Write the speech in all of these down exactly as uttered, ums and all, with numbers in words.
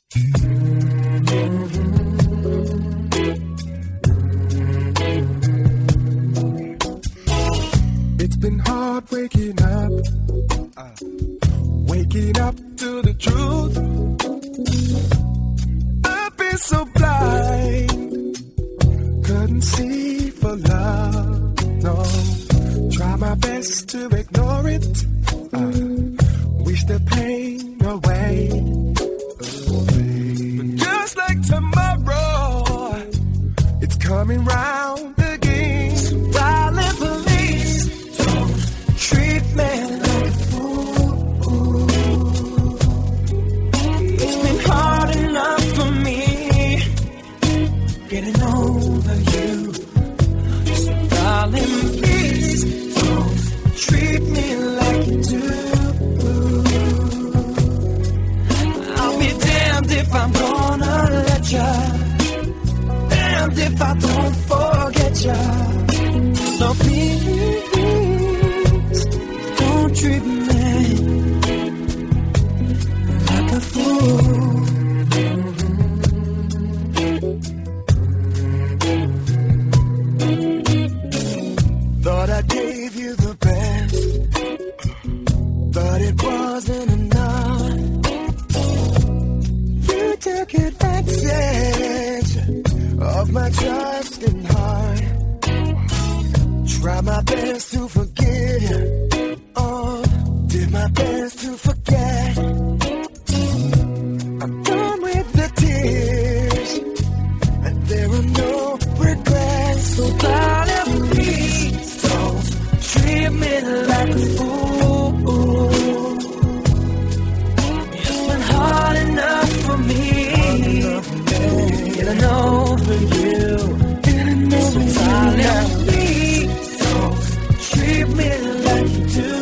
It's been hard waking up, uh, waking up to the truth. I've been so blind, couldn't see for love, no. Try my best to ignore it, uh, wish the pain away. But just like tomorrow, it's coming round again. So darling, please don't treat me like a fool. It's been hard enough for me getting over you. So darling, please don't treat me like you do. I'll be damned if I'm gonna let ya, damned if I don't forget ya. So please don't treat me like a fool. Thought I gave you the best, but it wasn't enough. You took advantage of my trust and heart. Try my best to forgive you, oh, did my best to forget. I'm done with the tears, and there are no regrets. So darling, please don't treat me like a fool. It's been hard enough for me getting over you. So darling, please don't treat me like you do.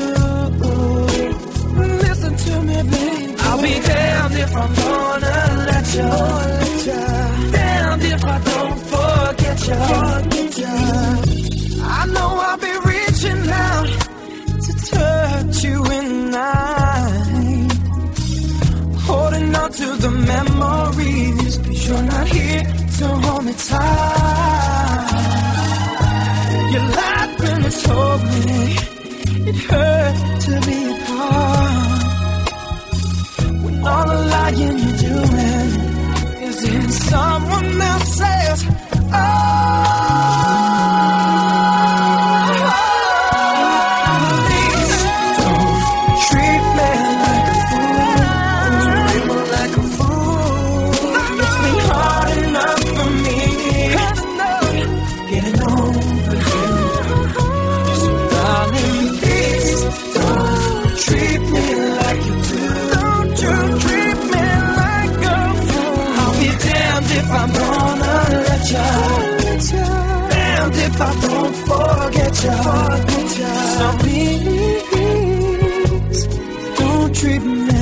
Listen to me, baby. I'll be damned if I'm gonna let you, damned if I don't forget you. I know I'll be reaching out to touch you in night, holding on to the memories, 'cause you're not here to hold me tight. You lied when you told me it hurt to be apart, when all the lying you're doing is in someone else's. Oh, please don't treat me like a fool. Treat me like a fool. It's been hard enough for me getting over you. So darling, please don't treat me like you do. Don't you treat me like a fool. I'll be damned if I'm gonna let you, damned if I don't forget you. So please don't treat me